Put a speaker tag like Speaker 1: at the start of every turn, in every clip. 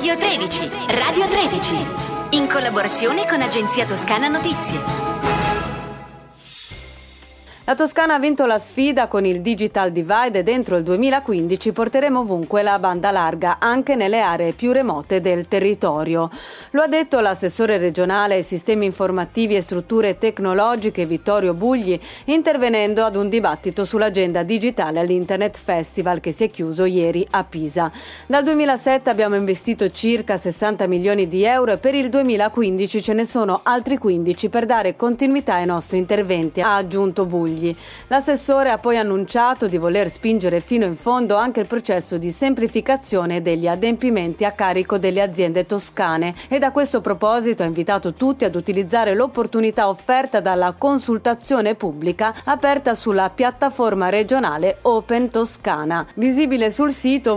Speaker 1: Radio 13, Radio 13, in collaborazione con Agenzia Toscana Notizie.
Speaker 2: La Toscana ha vinto la sfida con il Digital Divide e dentro il 2015 porteremo ovunque la banda larga, anche nelle aree più remote del territorio. Lo ha detto l'assessore regionale ai sistemi informativi e strutture tecnologiche Vittorio Bugli, intervenendo ad un dibattito sull'agenda digitale all'Internet Festival che si è chiuso ieri a Pisa. Dal 2007 abbiamo investito circa 60 milioni di euro e per il 2015 ce ne sono altri 15 per dare continuità ai nostri interventi, ha aggiunto Bugli. L'assessore ha poi annunciato di voler spingere fino in fondo anche il processo di semplificazione degli adempimenti a carico delle aziende toscane e a questo proposito ha invitato tutti ad utilizzare l'opportunità offerta dalla consultazione pubblica aperta sulla piattaforma regionale Open Toscana, visibile sul sito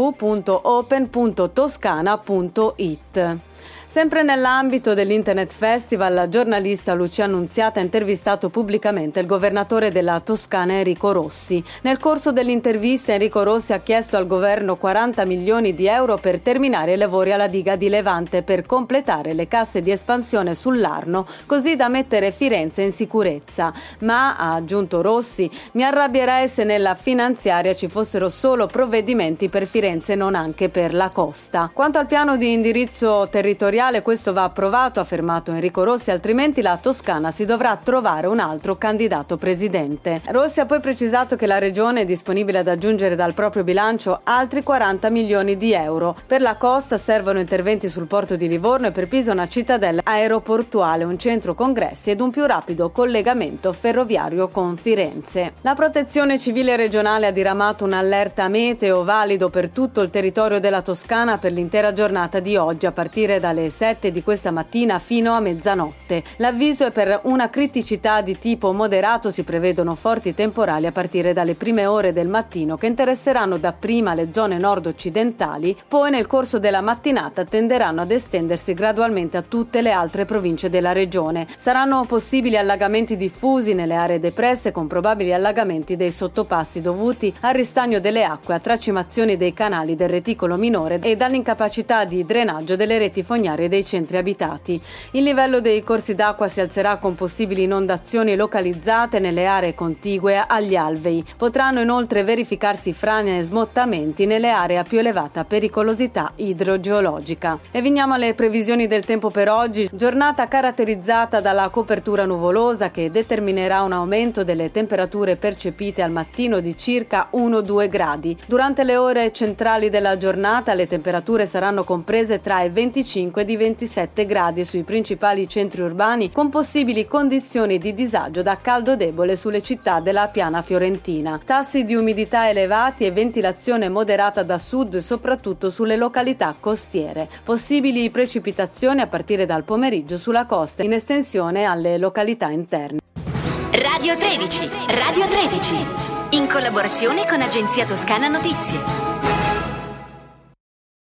Speaker 2: www.open.toscana.it. Sempre nell'ambito dell'Internet Festival, la giornalista Lucia Annunziata ha intervistato pubblicamente il governatore della Toscana Enrico Rossi. Nel corso dell'intervista Enrico Rossi ha chiesto al governo 40 milioni di euro per terminare i lavori alla diga di Levante per completare le casse di espansione sull'Arno, così da mettere Firenze in sicurezza. Ma, ha aggiunto Rossi, mi arrabbierei se nella finanziaria ci fossero solo provvedimenti per Firenze e non anche per la costa. Quanto al piano di indirizzo territoriale, questo va approvato, ha affermato Enrico Rossi, altrimenti la Toscana si dovrà trovare un altro candidato presidente. Rossi ha poi precisato che la regione è disponibile ad aggiungere dal proprio bilancio altri 40 milioni di euro. Per la costa servono interventi sul porto di Livorno e per Pisa una cittadella aeroportuale, un centro congressi ed un più rapido collegamento ferroviario con Firenze. La Protezione Civile regionale ha diramato un'allerta meteo valido per tutto il territorio della Toscana per l'intera giornata di oggi, a partire dalle 7 di questa mattina fino a mezzanotte. L'avviso è per una criticità di tipo moderato, si prevedono forti temporali a partire dalle prime ore del mattino che interesseranno dapprima le zone nord-occidentali, poi nel corso della mattinata tenderanno ad estendersi gradualmente a tutte le altre province della regione. Saranno possibili allagamenti diffusi nelle aree depresse con probabili allagamenti dei sottopassi dovuti al ristagno delle acque, a tracimazioni dei canali del reticolo minore e dall'incapacità di drenaggio delle reti fognarie dei centri abitati. Il livello dei corsi d'acqua si alzerà con possibili inondazioni localizzate nelle aree contigue agli alvei. Potranno inoltre verificarsi frane e smottamenti nelle aree a più elevata pericolosità idrogeologica. E veniamo alle previsioni del tempo per oggi. Giornata caratterizzata dalla copertura nuvolosa che determinerà un aumento delle temperature percepite al mattino di circa 1-2 gradi. Durante le ore centrali della giornata le temperature saranno comprese tra i 25 e i 27 gradi sui principali centri urbani, con possibili condizioni di disagio da caldo debole sulle città della piana fiorentina. Tassi di umidità elevati e ventilazione moderata da sud, soprattutto sulle località costiere. Possibili precipitazioni a partire dal pomeriggio sulla costa, in estensione alle località interne.
Speaker 1: Radio 13, Radio 13, in collaborazione con Agenzia Toscana Notizie.